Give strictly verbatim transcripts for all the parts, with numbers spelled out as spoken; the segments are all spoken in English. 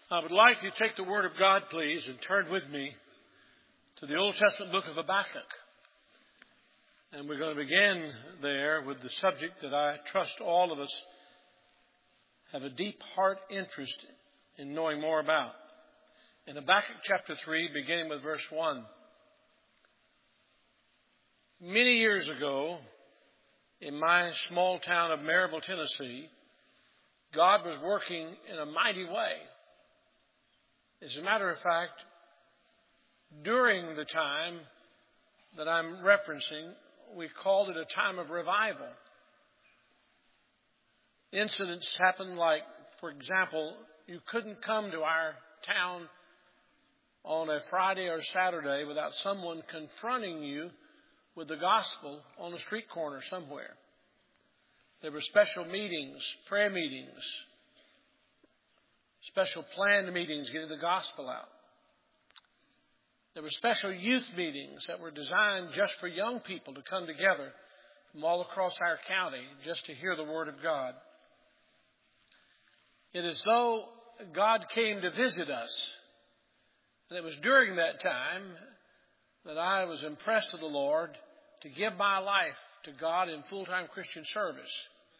I would like you to take the Word of God, please, and turn with me to the Old Testament book of Habakkuk. And we're going to begin there with the subject that I trust all of us have a deep heart interest in knowing more about. In Habakkuk chapter three, beginning with verse one. Many years ago, in my small town of Maryville, Tennessee, God was working in a mighty way. As a matter of fact, during the time that I'm referencing, we called it a time of revival. Incidents happened like, for example, you couldn't come to our town on a Friday or Saturday without someone confronting you with the gospel on a street corner somewhere. There were special meetings, prayer meetings, special planned meetings getting the gospel out. There were special youth meetings that were designed just for young people to come together from all across our county just to hear the Word of God. It is though God came to visit us. And it was during that time that I was impressed of the Lord to give my life to God in full-time Christian service.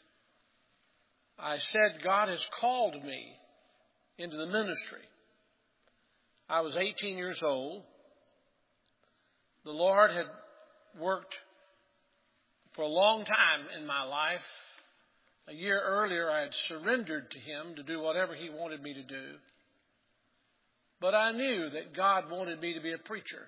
I said, God has called me into the ministry. I was eighteen years old. The Lord had worked for a long time in my life. A year earlier, I had surrendered to Him to do whatever He wanted me to do. But I knew that God wanted me to be a preacher.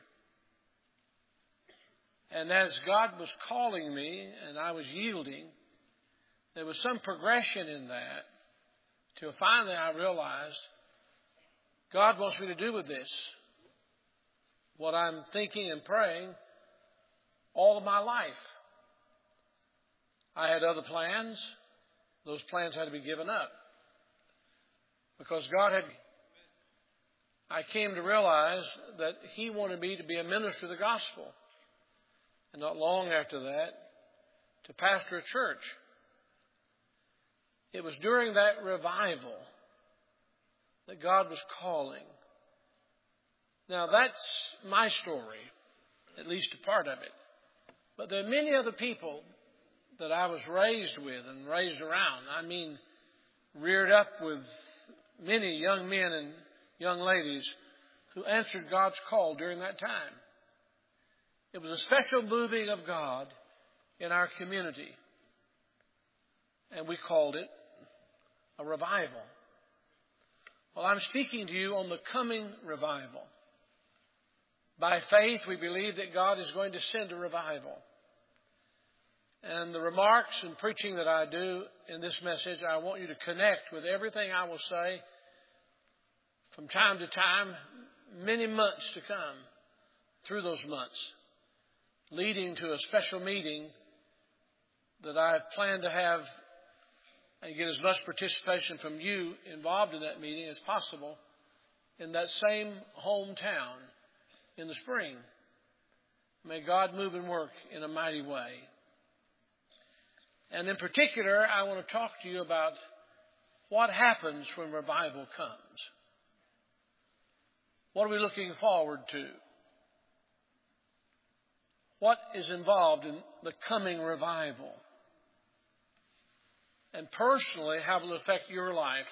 And as God was calling me and I was yielding, there was some progression in that till finally I realized God wants me to do with this what I'm thinking and praying all of my life. I had other plans. Those plans had to be given up because God had. I came to realize that He wanted me to be a minister of the gospel. And not long after that, to pastor a church. It was during that revival that God was calling. Now that's my story, at least a part of it. But there are many other people that I was raised with and raised around. I mean, reared up with many young men and young ladies who answered God's call during that time. It was a special moving of God in our community. And we called it a revival. Well, I'm speaking to you on the coming revival. By faith, we believe that God is going to send a revival. And the remarks and preaching that I do in this message, I want you to connect with everything I will say from time to time, many months to come, through those months, leading to a special meeting that I have planned to have and get as much participation from you involved in that meeting as possible in that same hometown in the spring. May God move and work in a mighty way. And in particular, I want to talk to you about what happens when revival comes. What are we looking forward to? What is involved in the coming revival? And personally, how will it affect your life?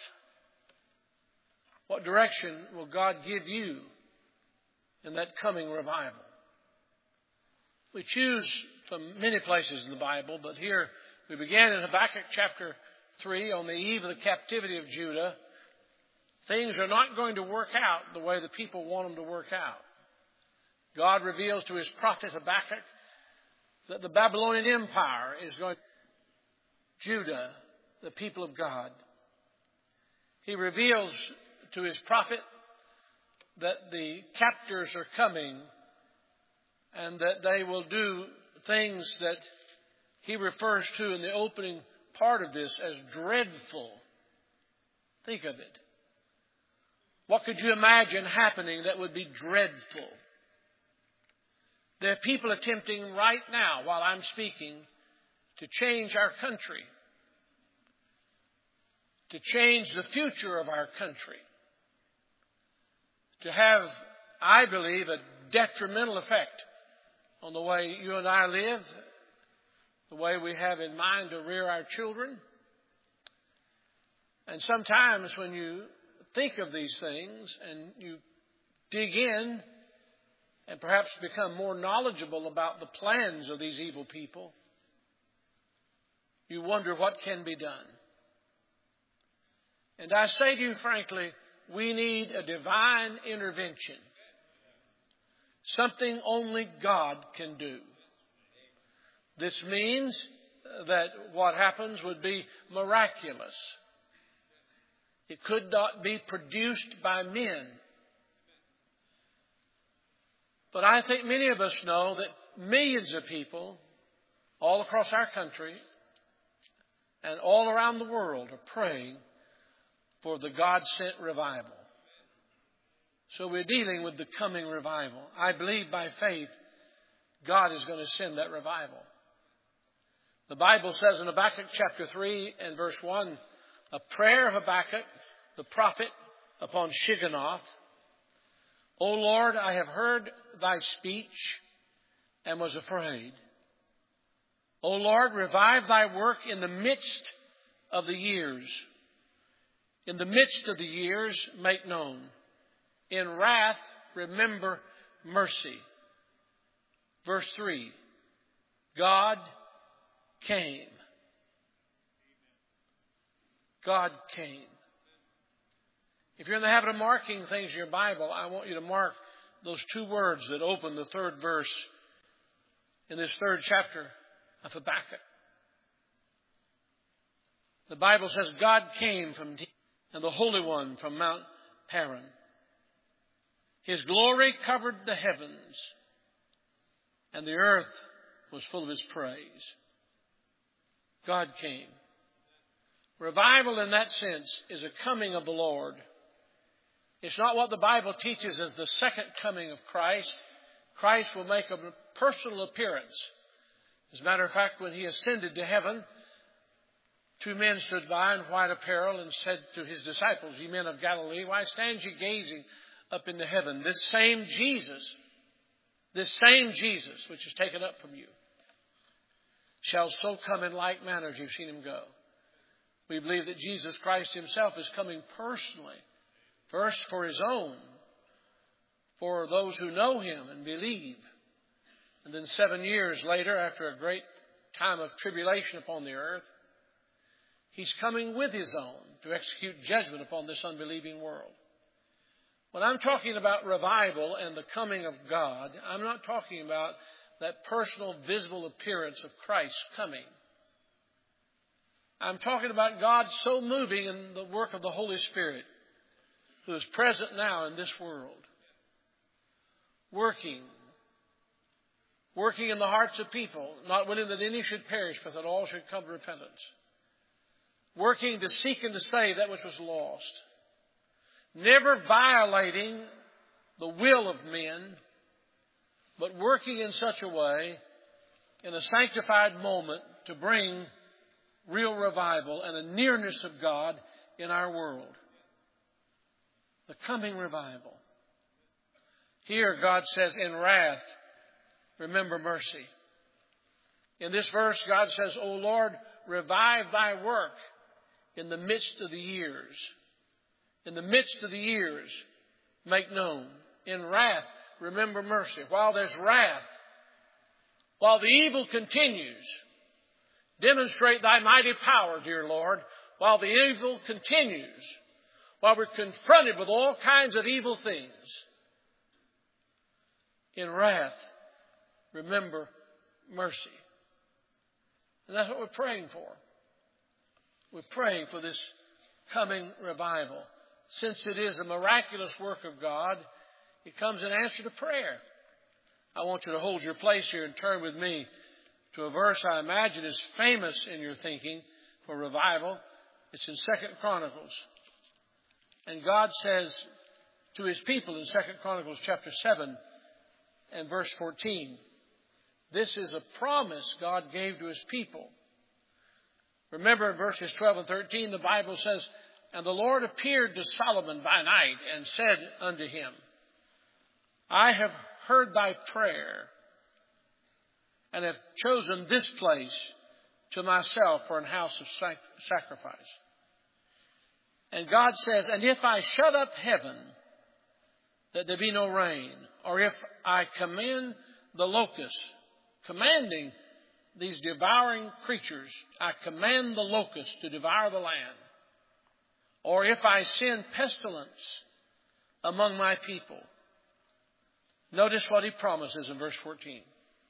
What direction will God give you in that coming revival? We choose from many places in the Bible, but here we began in Habakkuk chapter three on the eve of the captivity of Judah. Things are not going to work out the way the people want them to work out. God reveals to His prophet Habakkuk that the Babylonian Empire is going to Judah, the people of God. He reveals to His prophet that the captors are coming and that they will do things that he refers to in the opening part of this as dreadful. Think of it. What could you imagine happening that would be dreadful? There are people attempting right now, while I'm speaking, to change our country, to change the future of our country. to have, I believe, a detrimental effect on the way you and I live, the way we have in mind to rear our children. And sometimes when you think of these things and you dig in and perhaps become more knowledgeable about the plans of these evil people, you wonder what can be done. And I say to you frankly, we need a divine intervention. Something only God can do. This means that what happens would be miraculous. It could not be produced by men. But I think many of us know that millions of people all across our country and all around the world are praying for the God-sent revival. So we're dealing with the coming revival. I believe by faith God is going to send that revival. The Bible says in Habakkuk chapter three and verse one, a prayer of Habakkuk, the prophet, upon Shigionoth. O Lord, I have heard thy speech and was afraid. O Lord, revive thy work in the midst of the years. In the midst of the years, make known. In wrath, remember mercy. Verse three, God came. God came. If you're in the habit of marking things in your Bible, I want you to mark those two words that open the third verse in this third chapter of Habakkuk. The Bible says, God came from deep, and the Holy One from Mount Paran. His glory covered the heavens, and the earth was full of His praise. God came. Revival in that sense is a coming of the Lord. It's not what the Bible teaches as the second coming of Christ. Christ will make a personal appearance. As a matter of fact, when He ascended to heaven, two men stood by in white apparel and said to His disciples, Ye men of Galilee, why stand ye gazing up into heaven? This same Jesus, this same Jesus which is taken up from you, shall so come in like manner as you've seen Him go. We believe that Jesus Christ Himself is coming personally, first for His own, for those who know Him and believe. And then seven years later, after a great time of tribulation upon the earth, He's coming with His own to execute judgment upon this unbelieving world. When I'm talking about revival and the coming of God, I'm not talking about that personal, visible appearance of Christ coming. I'm talking about God so moving in the work of the Holy Spirit, who is present now in this world, working, working in the hearts of people, not willing that any should perish, but that all should come to repentance, working to seek and to save that which was lost, never violating the will of men, but working in such a way in a sanctified moment to bring real revival and a nearness of God in our world. The coming revival. Here God says, in wrath, remember mercy. In this verse, God says, O Lord, revive thy work in the midst of the years. In the midst of the years, make known. In wrath, remember mercy. While there's wrath, while the evil continues, demonstrate thy mighty power, dear Lord, while the evil continues, while we're confronted with all kinds of evil things. In wrath, remember mercy. And that's what we're praying for. We're praying for this coming revival. Since it is a miraculous work of God, it comes in answer to prayer. I want you to hold your place here and turn with me to a verse I imagine is famous in your thinking for revival. It's in Second Chronicles. And God says to His people in Second Chronicles chapter seven and verse fourteen, this is a promise God gave to His people. Remember in verses twelve and thirteen, the Bible says, And the Lord appeared to Solomon by night and said unto him, I have heard thy prayer and have chosen this place to myself for an house of sac- sacrifice. And God says, and if I shut up heaven, that there be no rain, or if I command the locusts, commanding these devouring creatures, I command the locusts to devour the land, or if I send pestilence among my people. Notice what he promises in verse fourteen.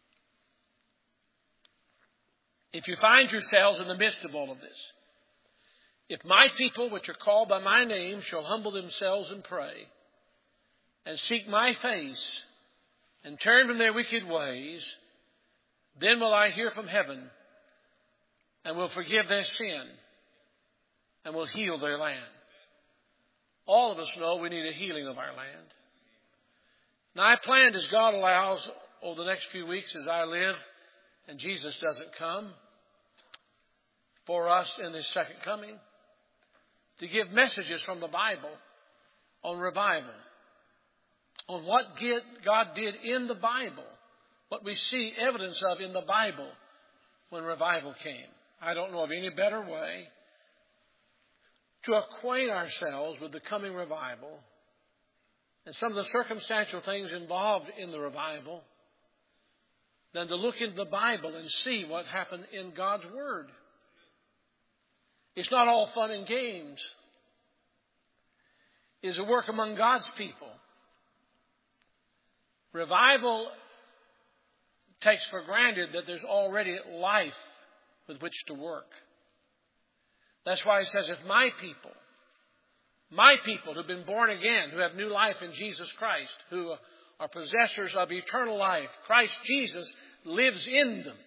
If you find yourselves in the midst of all of this, if my people, which are called by my name, shall humble themselves and pray, and seek my face, and turn from their wicked ways, then will I hear from heaven, and will forgive their sin, and will heal their land. All of us know we need a healing of our land. Now, I planned, as God allows, over the next few weeks as I live, and Jesus doesn't come for us in His second coming, to give messages from the Bible on revival, on what God did in the Bible, what we see evidence of in the Bible when revival came. I don't know of any better way to acquaint ourselves with the coming revival and some of the circumstantial things involved in the revival than to look into the Bible and see what happened in God's Word. It's not all fun and games. It's a work among God's people. Revival takes for granted that there's already life with which to work. That's why it says, if my people, my people who've been born again, who have new life in Jesus Christ, who are possessors of eternal life, Christ Jesus lives in them,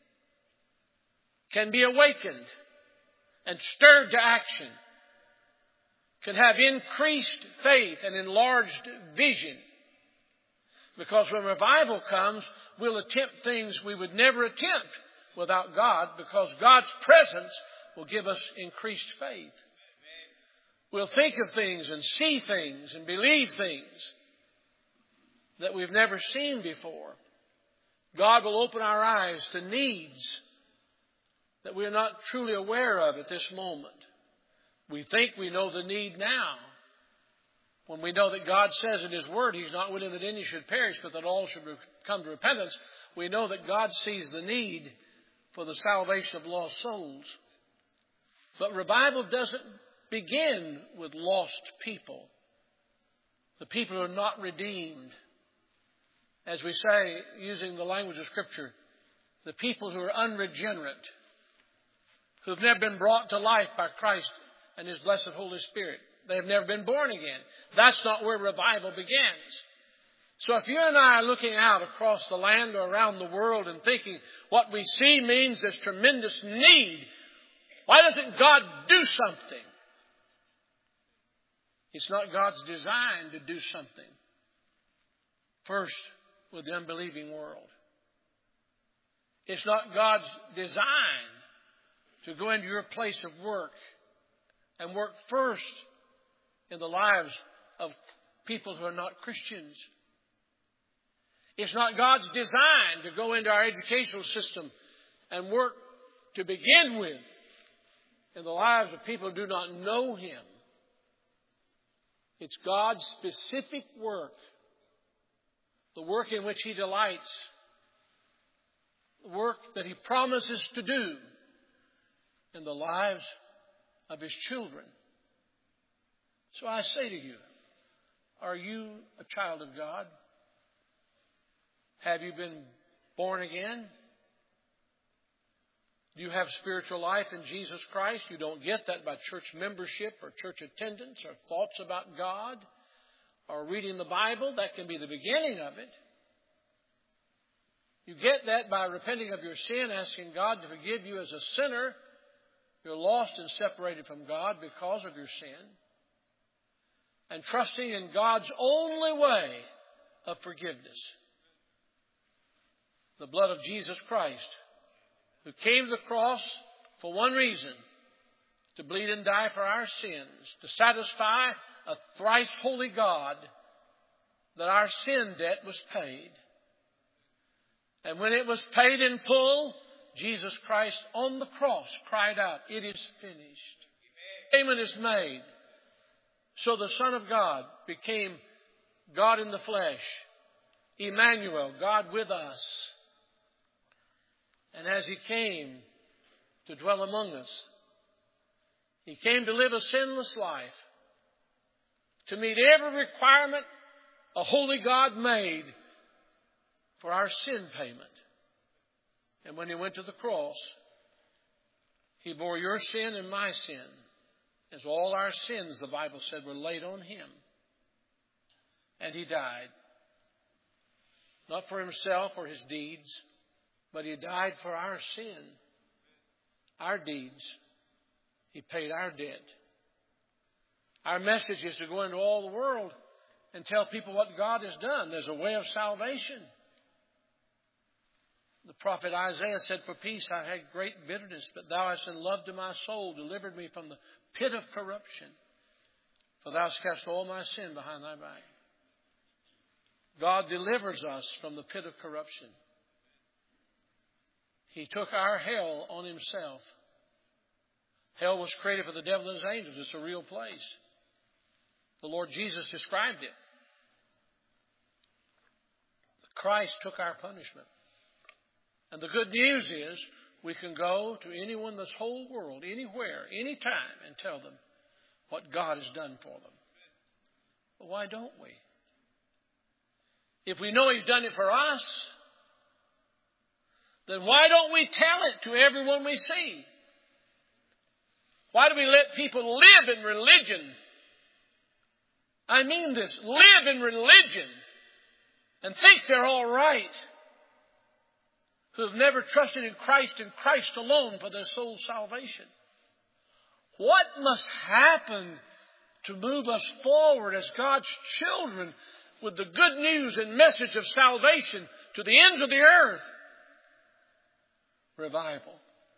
can be awakened and stirred to action, can have increased faith and enlarged vision. Because when revival comes, we'll attempt things we would never attempt without God, because God's presence will give us increased faith. We'll think of things and see things and believe things that we've never seen before. God will open our eyes to needs that we're not truly aware of at this moment. We think we know the need now, when we know that God says in His Word He's not willing that any should perish, but that all should come to repentance. We know that God sees the need for the salvation of lost souls. But revival doesn't begin with lost people, the people who are not redeemed. As we say, using the language of Scripture, the people who are unregenerate, who have never been brought to life by Christ and His blessed Holy Spirit. They have never been born again. That's not where revival begins. So if you and I are looking out across the land or around the world and thinking what we see means there's tremendous need, why doesn't God do something? It's not God's design to do something first with the unbelieving world. It's not God's design to go into your place of work and work first in the lives of people who are not Christians. It's not God's design to go into our educational system and work to begin with in the lives of people who do not know Him. It's God's specific work, the work in which He delights, the work that He promises to do in the lives of His children. So I say to you, are you a child of God? Have you been born again? Do you have spiritual life in Jesus Christ? You don't get that by church membership or church attendance or thoughts about God or reading the Bible. That can be the beginning of it. You get that by repenting of your sin, asking God to forgive you as a sinner. You're lost and separated from God because of your sin. And trusting in God's only way of forgiveness. The blood of Jesus Christ, who came to the cross for one reason, to bleed and die for our sins, to satisfy a thrice holy God that our sin debt was paid. And when it was paid in full, Jesus Christ on the cross cried out, "It is finished." Payment is made. So the Son of God became God in the flesh, Emmanuel, God with us. And as He came to dwell among us, He came to live a sinless life, to meet every requirement a holy God made for our sin payment. And when He went to the cross, He bore your sin and my sin, as all our sins, the Bible said, were laid on Him. And He died. Not for Himself or His deeds, but He died for our sin, our deeds. He paid our debt. Our message is to go into all the world and tell people what God has done. There's a way of salvation. The prophet Isaiah said, "For peace I had great bitterness, but thou hast in love to my soul delivered me from the pit of corruption. For thou hast cast all my sin behind thy back." God delivers us from the pit of corruption. He took our hell on Himself. Hell was created for the devil and his angels. It's a real place. The Lord Jesus described it. Christ took our punishment. And the good news is we can go to anyone in this whole world, anywhere, anytime, and tell them what God has done for them. But why don't we? If we know He's done it for us, then why don't we tell it to everyone we see? Why do we let people live in religion? I mean this, live in religion and think they're all right, who have never trusted in Christ and Christ alone for their soul salvation. What must happen to move us forward as God's children with the good news and message of salvation to the ends of the earth? Revival.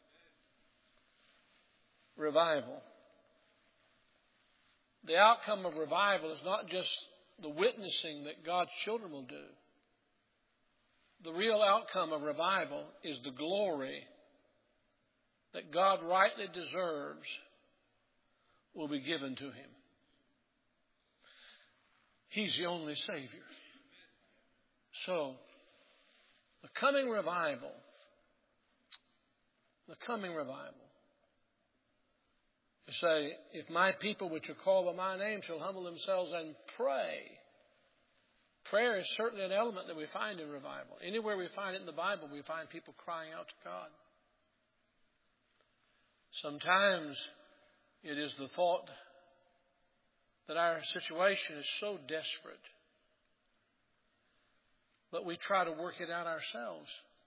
Revival. The outcome of revival is not just the witnessing that God's children will do. The real outcome of revival is the glory that God rightly deserves will be given to Him. He's the only Savior. So, the coming revival, the coming revival, you say, if my people which are called by my name shall humble themselves and pray. Prayer is certainly an element that we find in revival. Anywhere we find it in the Bible, we find people crying out to God. Sometimes it is the thought that our situation is so desperate, but we try to work it out ourselves.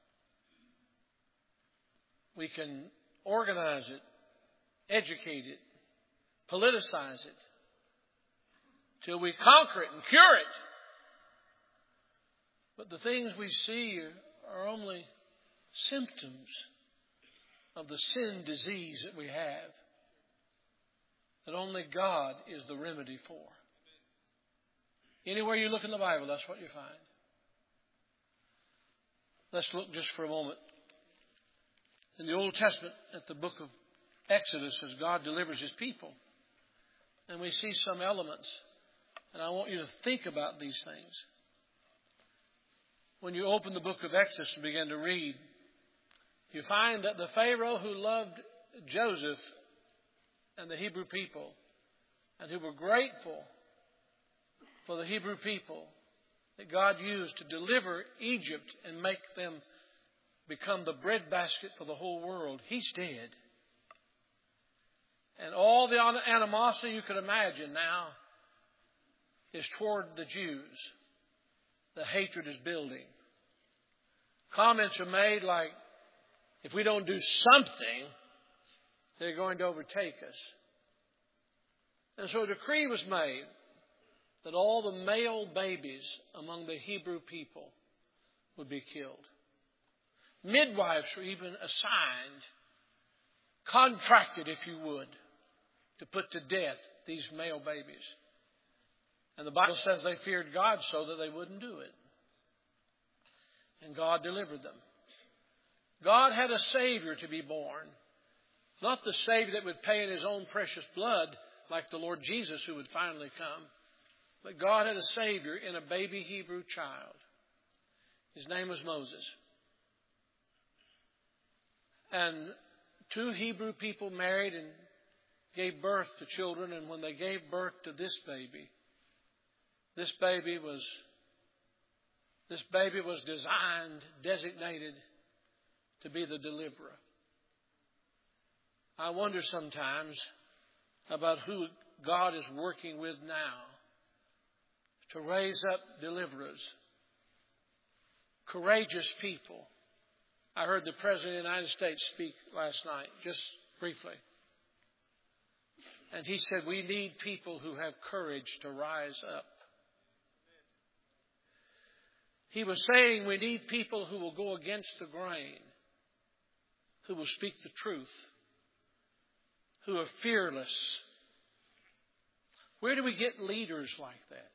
We can organize it, educate it, politicize it, till we conquer it and cure it. But the things we see are only symptoms of the sin disease that we have, that only God is the remedy for. Anywhere you look in the Bible, that's what you find. Let's look just for a moment in the Old Testament at the book of Exodus as God delivers His people. And we see some elements, and I want you to think about these things. When you open the book of Exodus and begin to read, you find that the Pharaoh who loved Joseph and the Hebrew people, and who were grateful for the Hebrew people that God used to deliver Egypt and make them become the breadbasket for the whole world, he's dead. And all the animosity you could imagine now is toward the Jews. The hatred is building. Comments are made like, if we don't do something, they're going to overtake us. And so a decree was made that all the male babies among the Hebrew people would be killed. Midwives were even assigned, contracted, if you would, to put to death these male babies. And the Bible says they feared God so that they wouldn't do it. And God delivered them. God had a Savior to be born. Not the Savior that would pay in His own precious blood like the Lord Jesus who would finally come. But God had a Savior in a baby Hebrew child. His name was Moses. And two Hebrew people married and gave birth to children. And when they gave birth to this baby, this baby was, this baby was designed, designated to be the deliverer. I wonder sometimes about who God is working with now to raise up deliverers, courageous people. I heard the President of the United States speak last night, just briefly. And he said, we need people who have courage to rise up. He was saying we need people who will go against the grain, who will speak the truth, who are fearless. Where do we get leaders like that?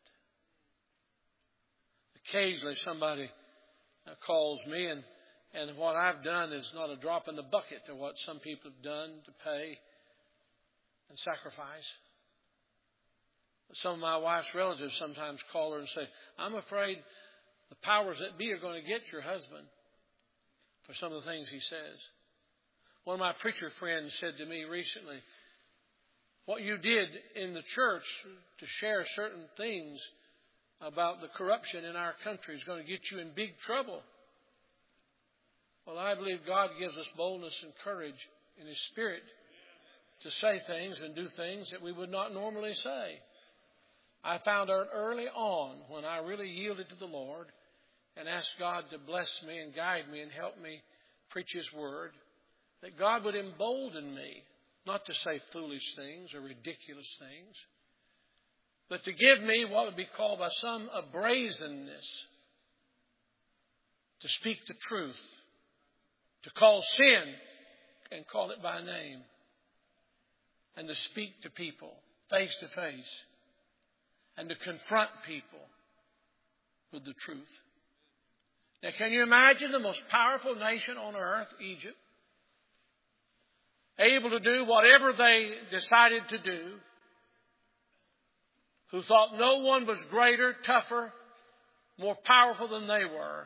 Occasionally somebody calls me, and, and what I've done is not a drop in the bucket to what some people have done to pay and sacrifice. Some of my wife's relatives sometimes call her and say, I'm afraid the powers that be are going to get your husband for some of the things he says. One of my preacher friends said to me recently, what you did in the church to share certain things about the corruption in our country is going to get you in big trouble. Well, I believe God gives us boldness and courage in His Spirit to say things and do things that we would not normally say. I found out early on when I really yielded to the Lord and asked God to bless me and guide me and help me preach His Word, that God would embolden me not to say foolish things or ridiculous things, but to give me what would be called by some a brazenness, to speak the truth, to call sin and call it by name, and to speak to people face to face, and to confront people with the truth. Now, can you imagine the most powerful nation on earth, Egypt, able to do whatever they decided to do, who thought no one was greater, tougher, more powerful than they were,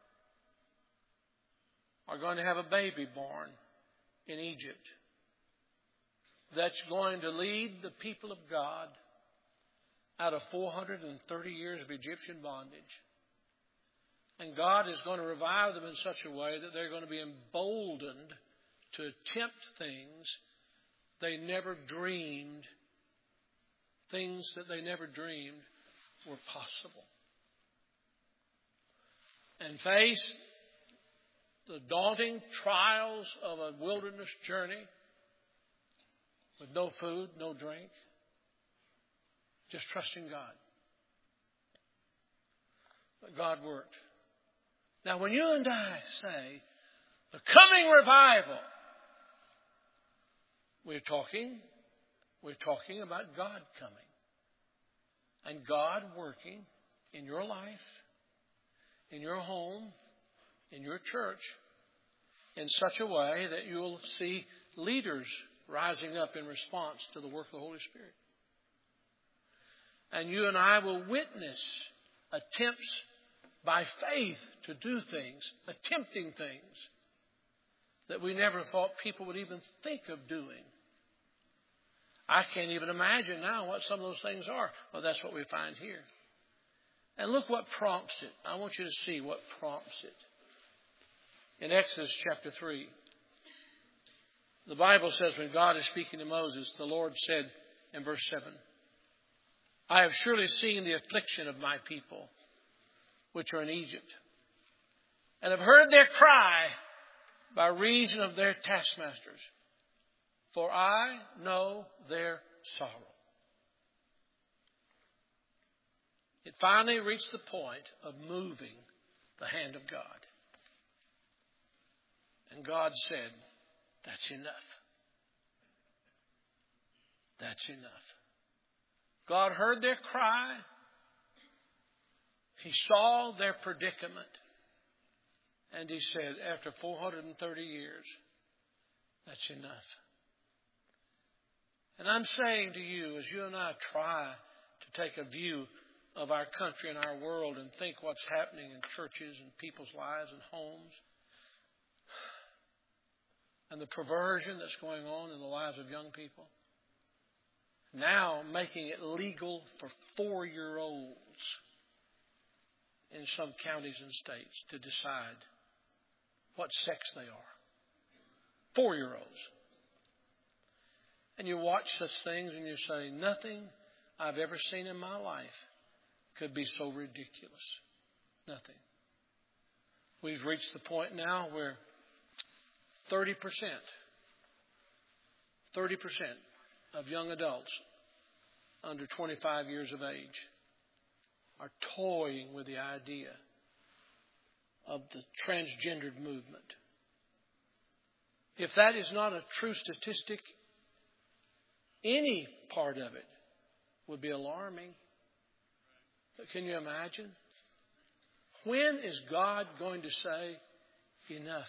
are going to have a baby born in Egypt that's going to lead the people of God out of four hundred thirty years of Egyptian bondage. And God is going to revive them in such a way that they're going to be emboldened to attempt things they never dreamed, things that they never dreamed were possible. And face the daunting trials of a wilderness journey with no food, no drink, just trusting God. But God worked. Now, when you and I say the coming revival, we're talking, we're talking about God coming and God working in your life, in your home, in your church, in such a way that you'll see leaders rising up in response to the work of the Holy Spirit. And you and I will witness attempts by faith to do things, attempting things that we never thought people would even think of doing. I can't even imagine now what some of those things are. Well, that's what we find here. And look what prompts it. I want you to see what prompts it. In Exodus chapter three, the Bible says when God is speaking to Moses, the Lord said in verse seven, I have surely seen the affliction of my people, which are in Egypt, and have heard their cry by reason of their taskmasters. For I know their sorrow. It finally reached the point of moving the hand of God. And God said, that's enough. That's enough. God heard their cry He saw their predicament. And He said, after four hundred thirty years, that's enough. And I'm saying to you, as you and I try to take a view of our country and our world and think what's happening in churches and people's lives and homes, and the perversion that's going on in the lives of young people, now making it legal for four-year-olds in some counties and states to decide what sex they are. Four-year-olds. And you watch such things and you say, nothing I've ever seen in my life could be so ridiculous. Nothing. We've reached the point now where thirty percent, thirty percent of young adults under twenty-five years of age are toying with the idea of the transgendered movement. If that is not a true statistic, any part of it would be alarming. But can you imagine? When is God going to say enough?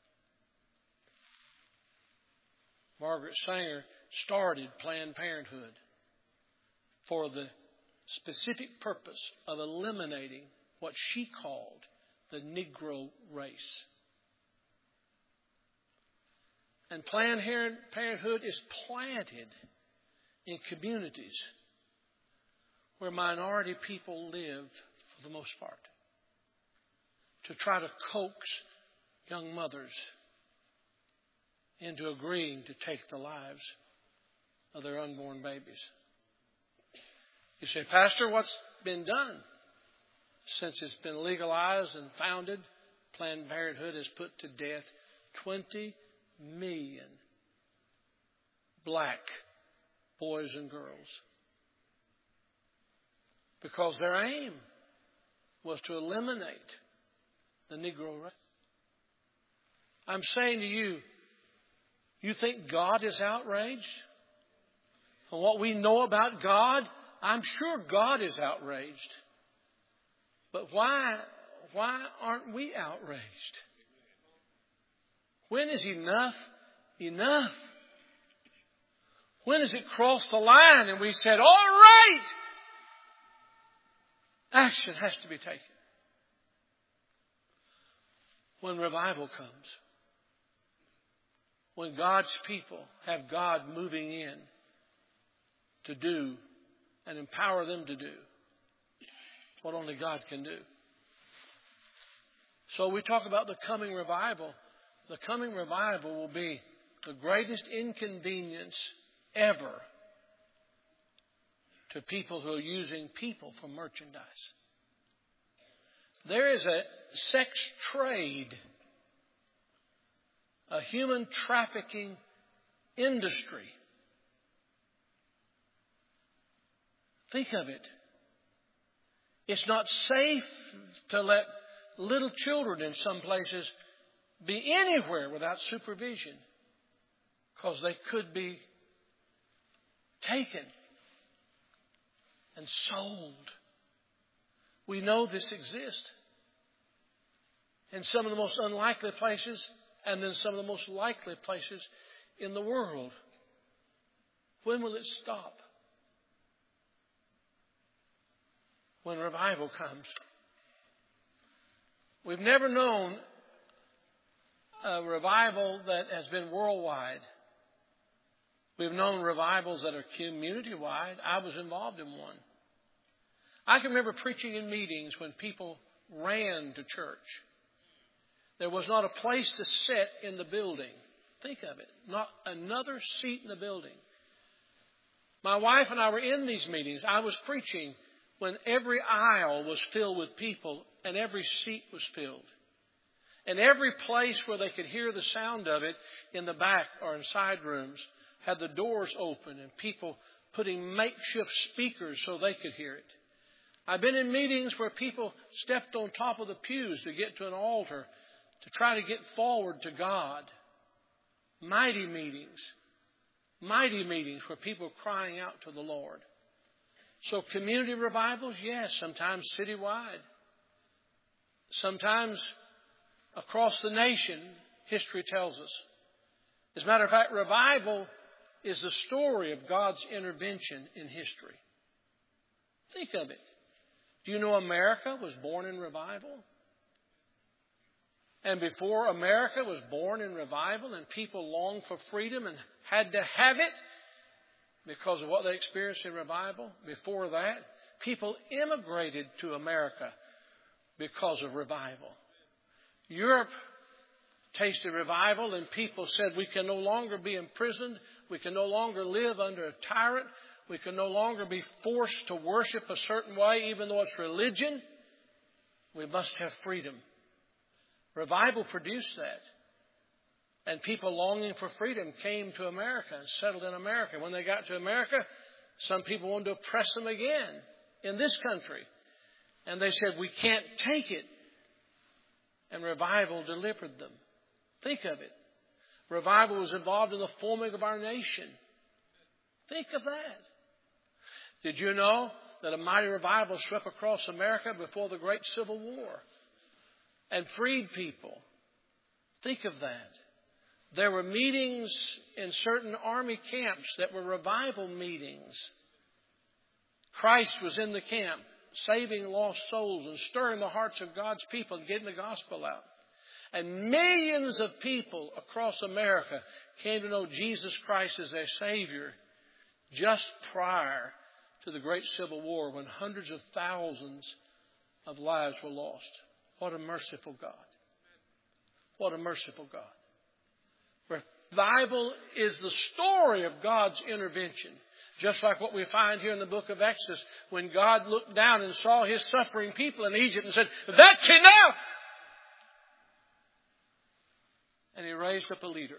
Margaret Sanger started Planned Parenthood for the specific purpose of eliminating what she called the Negro race. And Planned Parenthood is planted in communities where minority people live for the most part, to try to coax young mothers into agreeing to take the lives of their unborn babies. You say, Pastor, what's been done? Since it's been legalized and founded, Planned Parenthood has put to death twenty million black boys and girls. Because their aim was to eliminate the Negro race. I'm saying to you, you think God is outraged? From what we know about God, I'm sure God is outraged. But why, why aren't we outraged? When is enough enough? When does it cross the line and we said, all right, action has to be taken? When revival comes. When God's people have God moving in to do and empower them to do what only God can do. So we talk about the coming revival. The coming revival will be the greatest inconvenience ever to people who are using people for merchandise. There is a sex trade, a human trafficking industry. Think of it. It's not safe to let little children in some places be anywhere without supervision, because they could be taken and sold. We know this exists in some of the most unlikely places and in some of the most likely places in the world. When will it stop? When revival comes. We've never known a revival that has been worldwide. We've known revivals that are community-wide. I was involved in one. I can remember preaching in meetings when people ran to church. There was not a place to sit in the building. Think of it. Not another seat in the building. My wife and I were in these meetings. I was preaching when every aisle was filled with people and every seat was filled. And every place where they could hear the sound of it, in the back or in side rooms, had the doors open and people putting makeshift speakers so they could hear it. I've been in meetings where people stepped on top of the pews to get to an altar to try to get forward to God. Mighty meetings. Mighty meetings where people are crying out to the Lord. So community revivals, yes, sometimes citywide. sometimes across the nation, history tells us. As a matter of fact, revival is the story of God's intervention in history. Think of it. Do you know America was born in revival? And before America was born in revival and people longed for freedom and had to have it because of what they experienced in revival, before that, people immigrated to America because of revival. Europe tasted revival and people said we can no longer be imprisoned. We can no longer live under a tyrant. We can no longer be forced to worship a certain way, even though it's religion. We must have freedom. Revival produced that. And people longing for freedom came to America and settled in America. When they got to America, some people wanted to oppress them again in this country. And they said, we can't take it. And revival delivered them. Think of it. Revival was involved in the forming of our nation. Think of that. Did you know that a mighty revival swept across America before the Great Civil War and freed people? Think of that. There were meetings in certain army camps that were revival meetings. Christ was in the camp, saving lost souls and stirring the hearts of God's people and getting the gospel out. And millions of people across America came to know Jesus Christ as their Savior just prior to the Great Civil War, when hundreds of thousands of lives were lost. What a merciful God. What a merciful God. Revival is the story of God's intervention. Just like what we find here in the book of Exodus, when God looked down and saw His suffering people in Egypt and said, that's enough! And He raised up a leader.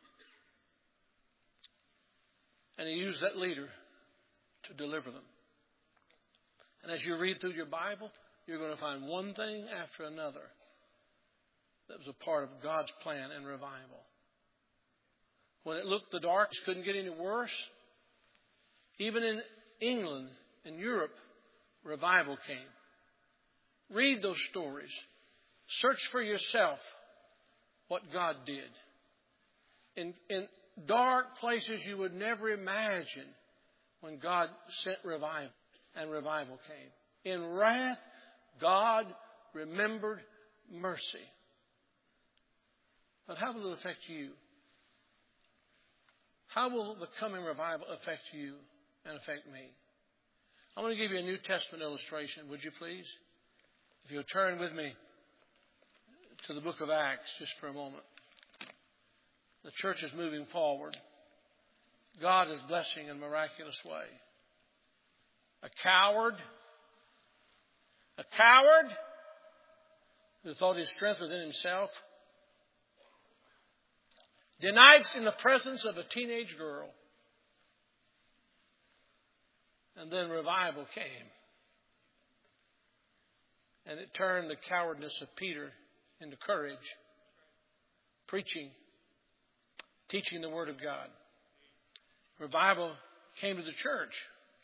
And He used that leader to deliver them. And as you read through your Bible, you're going to find one thing after another that was a part of God's plan and revival. When it looked the darkest, couldn't get any worse, even in England and Europe, revival came. Read those stories. Search for yourself what God did. In, in dark places you would never imagine, when God sent revival, and revival came. In wrath, God remembered mercy. But how will it affect you? How will the coming revival affect you and affect me? I'm going to give you a New Testament illustration, would you please? If you'll turn with me to the book of Acts just for a moment. The church is moving forward. God is blessing in a miraculous way. A coward, a coward who thought his strength was in himself, denied in the presence of a teenage girl. And then revival came. And it turned the cowardness of Peter into courage. Preaching, teaching the Word of God. Revival came to the church.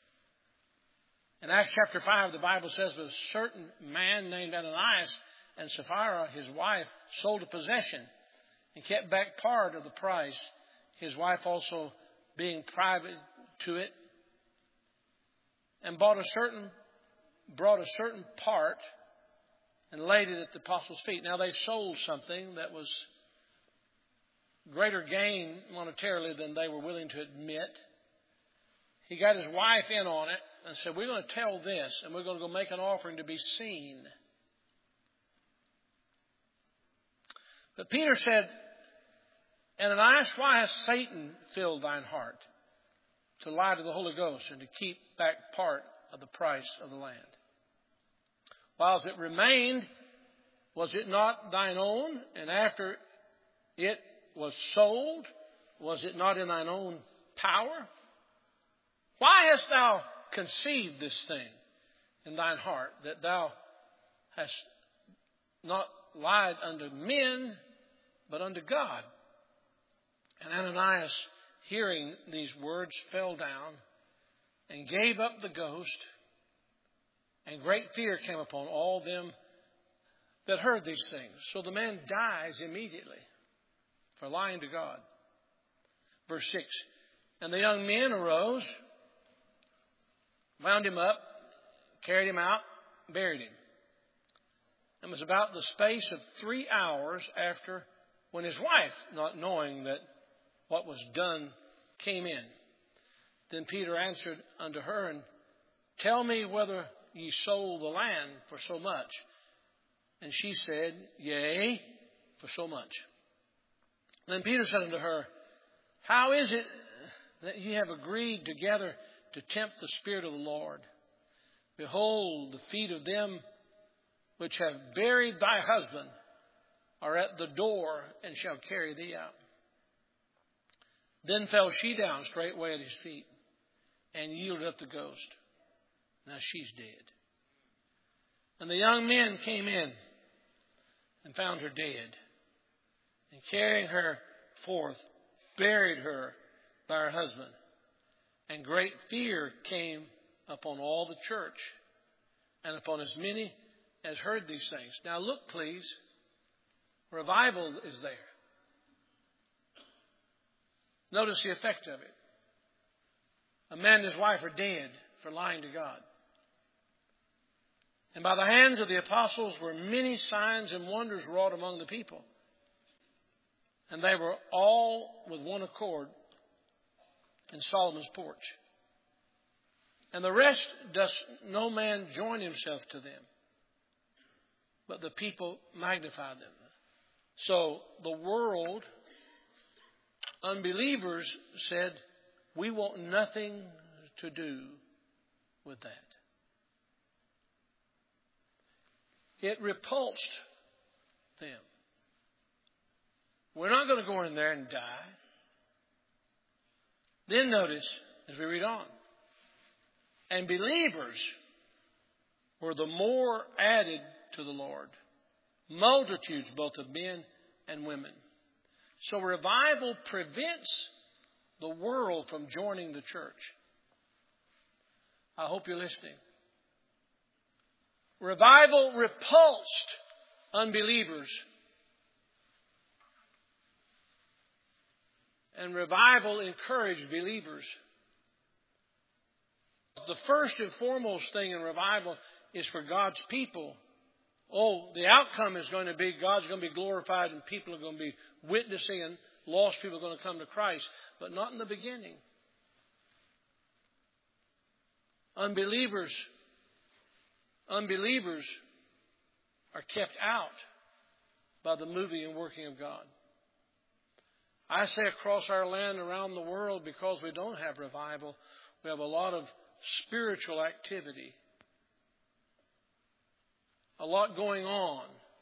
In Acts chapter five, the Bible says that a certain man named Ananias and Sapphira, his wife, sold a possession and kept back part of the price. His wife also being private to it, and bought a certain, brought a certain part and laid it at the apostles' feet. Now they sold something that was greater gain monetarily than they were willing to admit. He got his wife in on it and said, we're going to tell this, and we're going to go make an offering to be seen. But Peter said, Ananias, why has Satan filled thine heart to lie to the Holy Ghost and to keep back part of the price of the land? Whilst it remained, was it not thine own? And after it was sold, was it not in thine own power? Why hast thou conceived this thing in thine heart, that thou hast not lied unto men, but unto God? And Ananias, hearing these words, fell down and gave up the ghost, and great fear came upon all them that heard these things. So the man dies immediately for lying to God. Verse six. And the young men arose, wound him up, carried him out, buried him. It was about the space of three hours after when his wife, not knowing that what was done, came in. Then Peter answered unto her, and tell me whether ye sold the land for so much. And she said, Yea, for so much. Then Peter said unto her, How is it that ye have agreed together to tempt the Spirit of the Lord? Behold, the feet of them which have buried thy husband are at the door, and shall carry thee out. Then fell she down straightway at his feet, and yielded up the ghost. Now she's dead. And the young men came in, and found her dead, and carrying her forth, buried her by her husband. And great fear came upon all the church, and upon as many as heard these things. Now look, please. Revival is there. Notice the effect of it. A man and his wife are dead for lying to God. And by the hands of the apostles were many signs and wonders wrought among the people. And they were all with one accord in Solomon's porch. And the rest does no man join himself to them, but the people magnify them. So the world, unbelievers, said, we want nothing to do with that. It repulsed them. We're not going to go in there and die. Then notice, as we read on, and believers were the more added to the Lord. Multitudes both of men and women. So revival prevents the world from joining the church. I hope you're listening. Revival repulsed unbelievers. And revival encouraged believers. The first and foremost thing in revival is for God's people. Oh, the outcome is going to be God's going to be glorified and people are going to be witnessing and lost people are going to come to Christ. But not in the beginning. Unbelievers, unbelievers are kept out by the moving and working of God. I say across our land, around the world, because we don't have revival, we have a lot of spiritual activity. A lot going on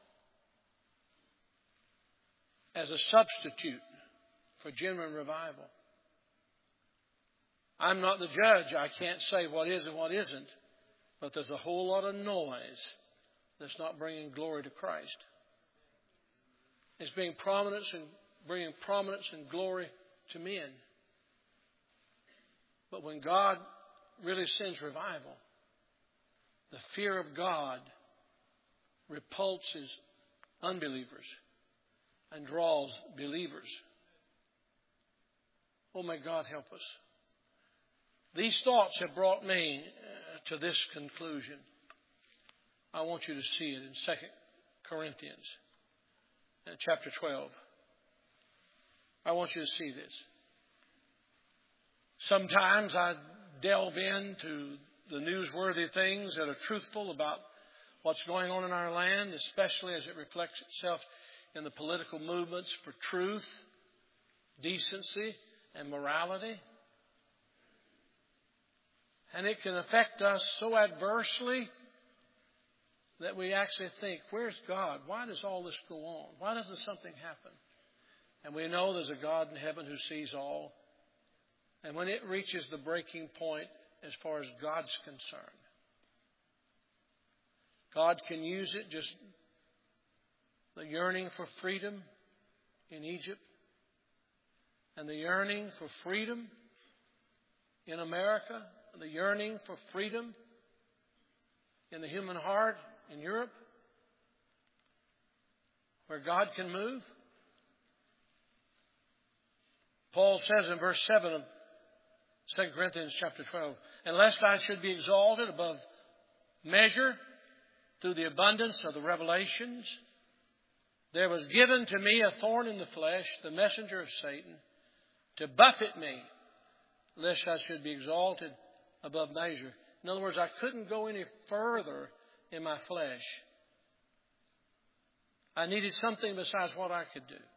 as a substitute for genuine revival. I'm not the judge. I can't say what is and what isn't. But there's a whole lot of noise that's not bringing glory to Christ. It's being prominence and bringing prominence and glory to men. But when God really sends revival, the fear of God repulses unbelievers and draws believers. Oh, may God help us. These thoughts have brought me to this conclusion. I want you to see it in Second Corinthians chapter twelve. I want you to see this. Sometimes I delve into the newsworthy things that are truthful about what's going on in our land, especially as it reflects itself in the political movements for truth, decency, and morality. And it can affect us so adversely that we actually think, where's God? Why does all this go on? Why doesn't something happen? And we know there's a God in heaven who sees all. And when it reaches the breaking point as far as God's concerned, God can use it, just the yearning for freedom in Egypt and the yearning for freedom in America, the yearning for freedom in the human heart in Europe. where God can move? Paul says in verse seven of Second Corinthians chapter twelve, "And lest I should be exalted above measure through the abundance of the revelations, there was given to me a thorn in the flesh, the messenger of Satan, to buffet me, lest I should be exalted above measure." In other words, I couldn't go any further in my flesh. I needed something besides what I could do.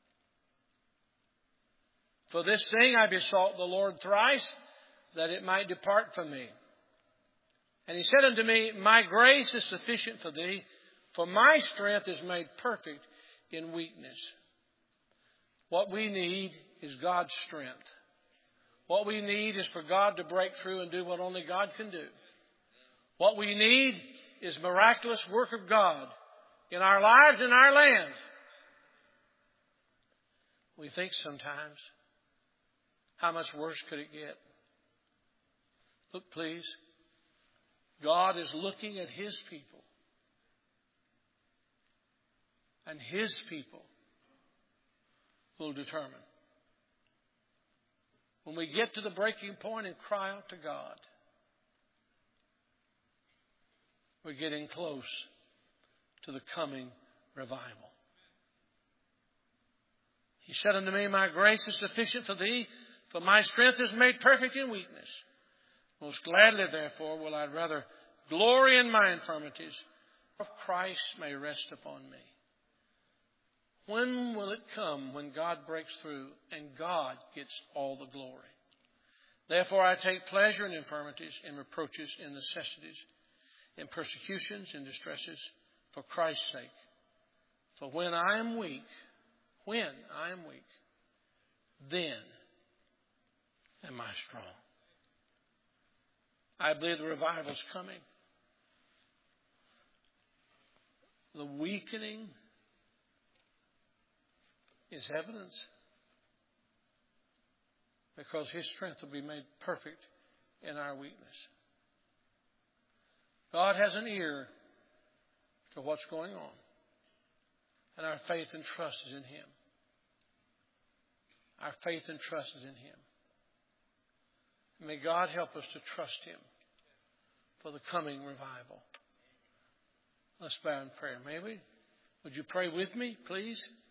"For this thing I besought the Lord thrice, that it might depart from me. And he said unto me, My grace is sufficient for thee, for my strength is made perfect in weakness." What we need is God's strength. What we need is for God to break through and do what only God can do. What we need is miraculous work of God in our lives, in our land. We think sometimes, how much worse could it get? Look, please. God is looking at His people. And His people will determine. When we get to the breaking point and cry out to God, we're getting close to the coming revival. He said unto me, My grace is sufficient for thee, for my strength is made perfect in weakness. Most gladly, therefore, will I rather glory in my infirmities, if Christ may rest upon me. When will it come when God breaks through and God gets all the glory? Therefore I take pleasure in infirmities, in reproaches, in necessities, in persecutions, in distresses, for Christ's sake. For when I am weak, when I am weak, then am I strong. I believe the revival is coming. The weakening is evidence, because His strength will be made perfect in our weakness. God has an ear to what's going on, and our faith and trust is in Him. Our faith and trust is in Him. May God help us to trust Him for the coming revival. Let's bow in prayer, may we? Would you pray with me, please?